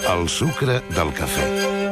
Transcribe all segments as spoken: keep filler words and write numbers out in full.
El sucre del cafè.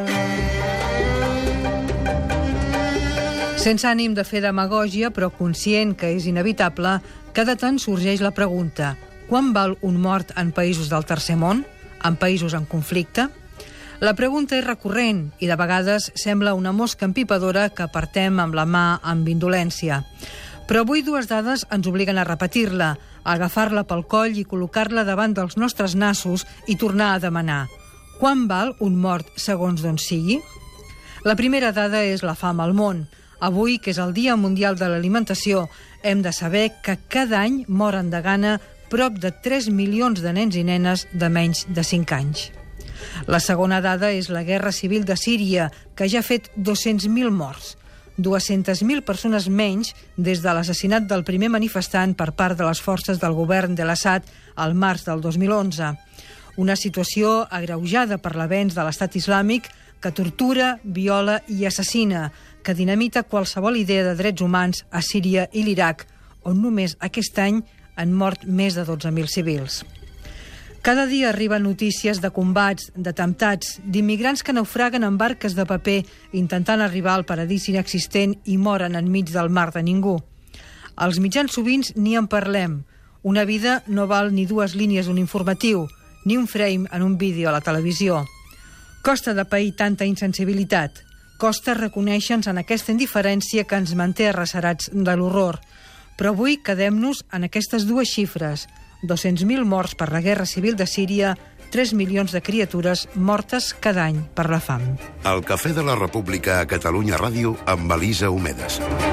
Sense ànim de fer demagògia, però conscient que és inevitable, cada tant sorgeix la pregunta: quan val un mort en països del tercer món? En països en conflicte? La pregunta és recurrent i de vegades sembla una mosca empipadora que apartem amb la mà amb indolència. Però avui dues dades ens obliguen a repetir-la, a agafar-la pel coll i col·locar-la davant dels nostres nassos i tornar a demanar: quan val un mort segons d'on sigui? La primera dada és la fam al món. Avui, que és el Dia Mundial de l'Alimentació, hem de saber que cada any moren de gana prop de tres milions de nens i nenes de menys de cinc anys. La segona dada és la Guerra Civil de Síria, que ja ha fet dos-cents mil morts. dues-centes mil persones menys des de l'assassinat del primer manifestant per part de les forces del govern de l'Assad al març del dos mil onze. Una situació agreujada per l'avenç de l'Estat Islàmic que tortura, viola i assassina, que dinamita qualsevol idea de drets humans a Síria i l'Iraq, on només aquest any han mort més de dotze mil civils. Cada dia arriben notícies de combats, d'atemptats, d'immigrants que naufraguen en barques de paper intentant arribar al paradís inexistent i moren enmig del mar de ningú. Als mitjans sovint ni en parlem. Una vida no val ni dues línies d'un informatiu, ni un frame en un vídeo a la televisió. Costa de pair tanta insensibilitat. Costa reconèixer-nos en aquesta indiferència que ens manté arrecerats de l'horror. Però avui quedem-nos en aquestes dues xifres: dos-cents mil morts per la Guerra Civil de Síria, tres milions de criatures mortes cada any per la fam. El Cafè de la República a Catalunya Ràdio amb Elisa Homedes.